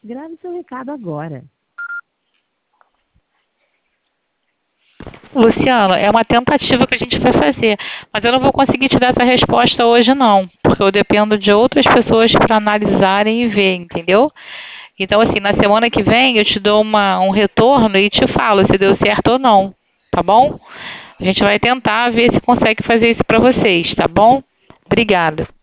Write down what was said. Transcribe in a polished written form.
Grave seu recado agora. Luciano, é uma tentativa que a gente vai fazer, mas eu não vou conseguir te dar essa resposta hoje não, porque eu dependo de outras pessoas para analisarem e ver, entendeu? Então, assim, na semana que vem eu te dou um retorno e te falo se deu certo ou não, tá bom? A gente vai tentar ver se consegue fazer isso para vocês, tá bom? Obrigada.